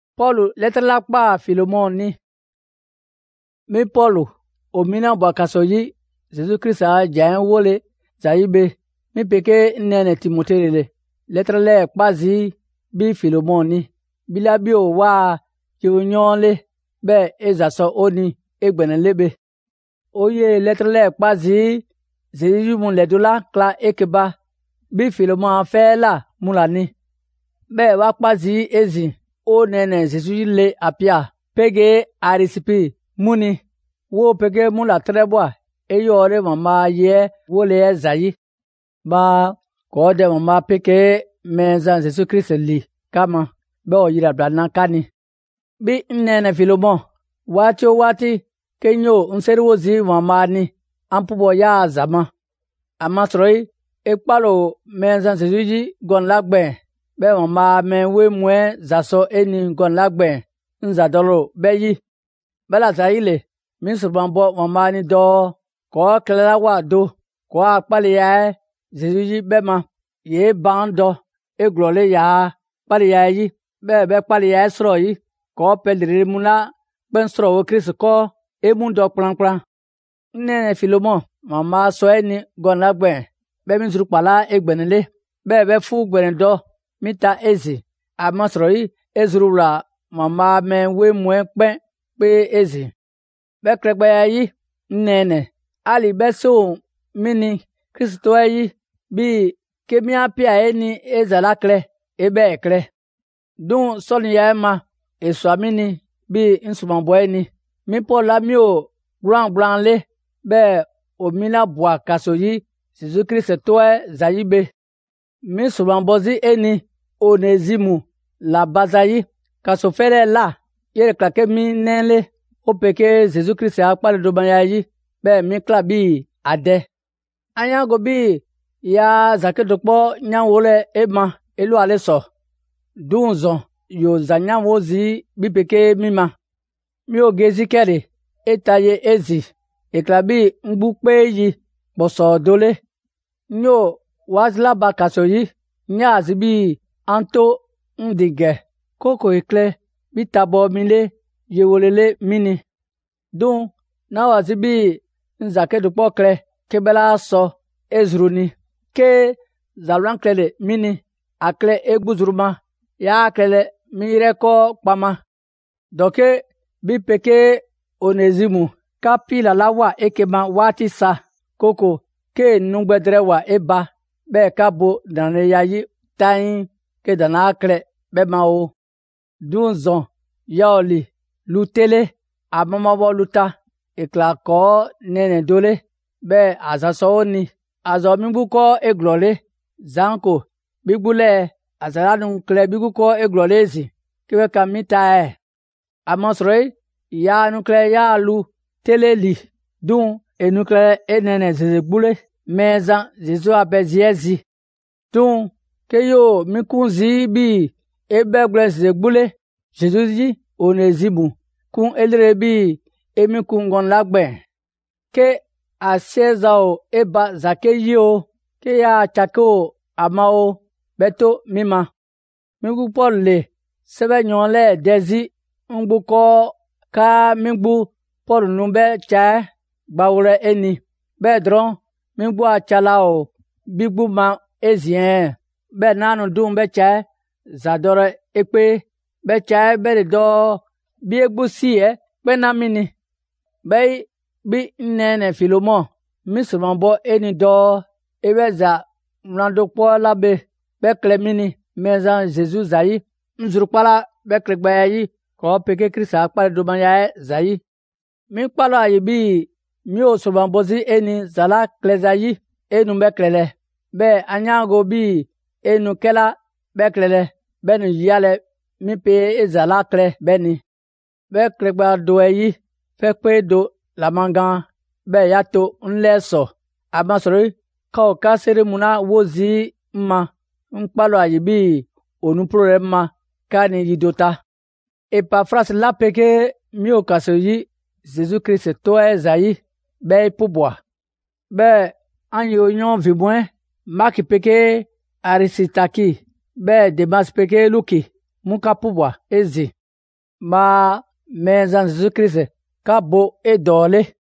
Paul lettre la kpa Philemon ni. Mi Paul o mina bwa kasoyi Jesus Christ a jayen wole zayibe mi peke nene Timothée le. Lettre le kpa zi bi Philemon ni. Bila bi o wa jiwunyon le be ezaso oni egbene lebe. Oye lettre le kpa zi zeyi mun le dola kla ekeba bi Philemon fe la mula ni. Be wa kpa zi ezi o nene Jesus le apia pege Arisipi muni wo pege mula trebwa eyore mama ye wole zayi ba ko de mama peke meza Jesus Christ li kama be o yira blana kani bi nene Philemon wati kenyo nseriwozi mama ni ampubo ya zama amasroi ekpalo meza Jesus gon lagbe be mama me we mwe zaso eni gon lagbe nzadolo beyi bela zaile min surbanbo mama ni do ko klela wa do ko akpali ya Jesus bema ye bando eglole ya pali ya yi be pali ya sro yi ko pelire muna ben sro o Christ ko emundo plan nene Philemon mama so eni gon lagbe be min surpala egbenele be fu gbenendo mita ezi amasroi ezurula mama me we mwe pe ezi be kregbe yi nene ali beso mini Kristo yi bi kemia pia eni ezalakle ebe ekle dun soni ya ma eswamini bi insumambo eni mi pola mi o blan le be o mina bwa kasoyi Jesus Christ to zayibe mi sumambozi eni Onezimu la bazayi kasofere la yere klake mi nele o peke Jesus Christ akpale do banyayi be mi klabi ade anyango bi ya zake dokpo nyanwole ema elu aleso dunzo yo zanyanwozi bi peke mima mi ogezi kere etaye ezi eklabi mgbukpe yi boso dole nyo wazla bakasoyi nyazi bi anto ndige koko ekle bitabo mile yewolele mini dun na wazibi nzake dukpo kle kebela so ezruni ke zalwanklele mini akle egbuzuruma ya klele mireko kpama doke bi peke Onezimu kapila lawa ekema wati sa koko ke nungbedre wa eba be kabo dane yayi tain ke dana akle be mao dunzon yaoli lutele amamabo luta ekla ko nene dole be azaso ni azo migbuko eglole zanko bigbule azaranu kle biguko eglolezi kewe kamita amosroi ya nukle ya lu teleli dun enukle enene zegbule meza zizo abeziezi dun keyo mikunzi bi ebegle zegbule Jesus Onezimu kun elire bi emikun gon lagbe ke asezao eba zakeyo ke ya chako amao beto mima migu Paul le sebe nyonle dezi ngbuko ka migbu Paul numbe cha gbawre eni bedron migbu achalao bigbu ma ezien be nanu dun be cha zadore ekpe be cha be do bi egbusi pe na mini be bi nene Philemon misrombo eni do ebeza mlando po labe be klemini meza Jesus zayi nzurupala be kregbayi ko peke Krista akpale do manya zayi mi kpalo ayibi mi osombozi eni zala klezayi enu be klele be anyango bi enu kela be klele benu yale mi pe ezala kle beni be kregba do yi fekpe do la mangan be yato nleso amasori ka kasere muna wozi ma nkpalo ayibi onu problema kani yidota Epafras la peke mi okasoyi Jesus Christ to zayi be pubwa be anyo nyon vibwen maki peke Arisitaki be Demas peke luki muka pubwa ezi ma mɛn zan Jésus Christ ka bo e dɔɔle